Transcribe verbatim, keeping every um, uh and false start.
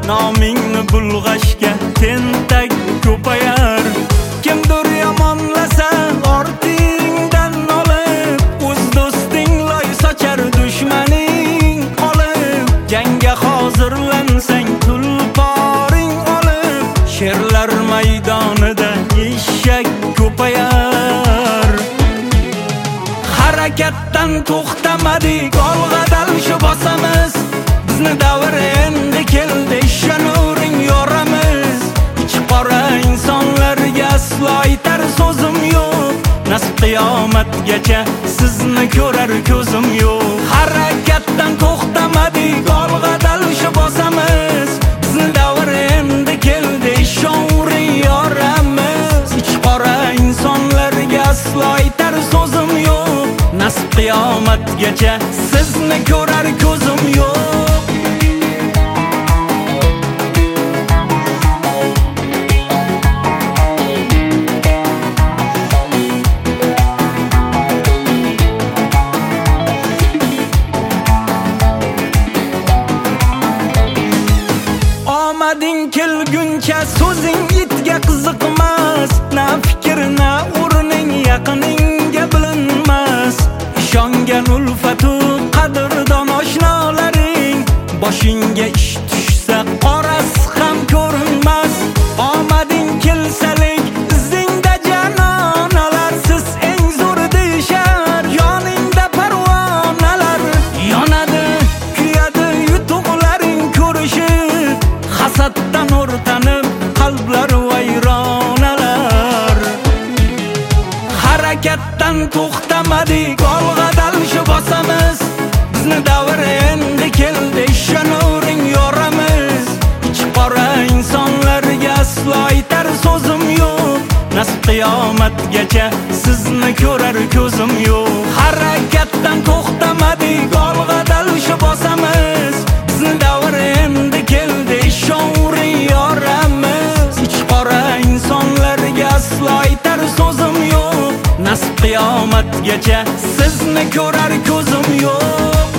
nomingni bulg'ashga tentak ko'payar. Kimdir yomonlasa ortingdan olib, o'z do'sting loy sochar, dushmaning qolib. Jangga hozirlansang tulporing olib, sherlar maydonida eshak ko'payar. Harakatdan to'xtamadik, olg'adal shu bosamiz. Bizni davr endi keldi, ishonavering yoramiz. Ich qora insonlarga aslo aytar so'zim yo'q. Nasib qiyomatgacha sizni ko'rar ko'zim yo'q. Harakatdan to'xtamadik, olg'adal shu bosamiz. Bizni davr endi keldi, ishonavering yoramiz. Ich qora insonlarga aslo aytar so'zim yo'q. Nasib qiyomatgacha sizni ko'rar ko'zim yo'q. Omading kelguncha so'zing itga qiziqmas. Na fikr na o'rning yaqiningga bilinmas. Ishongan ulfatu qadrdon oshnolaring, boshingga ish tushsa qorasi ham ko'rinmas. Omading kelsalik izingda janonalar, siz eng zo'r deyishar. Yoningda parvonalar yonadi, kuyadi yutuqlaring ko'rishib. Hasaddan o'rtanib qalblar vayronalar. Harakatdan to'xtamadik, olg'adal shu bosamiz. Bizni davr endi keldi, ishonavering yoramiz. Ich qora insonlarga aslo aytar so'zim yo'q. Nasib qiyomatgacha sizni ko'rar ko'zim yo'q. Harakatdan to'xtamadik, olg'adal shu bosamiz. Bizni davr endi keldi, ishonavering yoramiz. Ich qora insonlarga aslo aytar so'zim yo'q. Nasib qiyomatgacha sizni ko'rar ko'zim yo'q.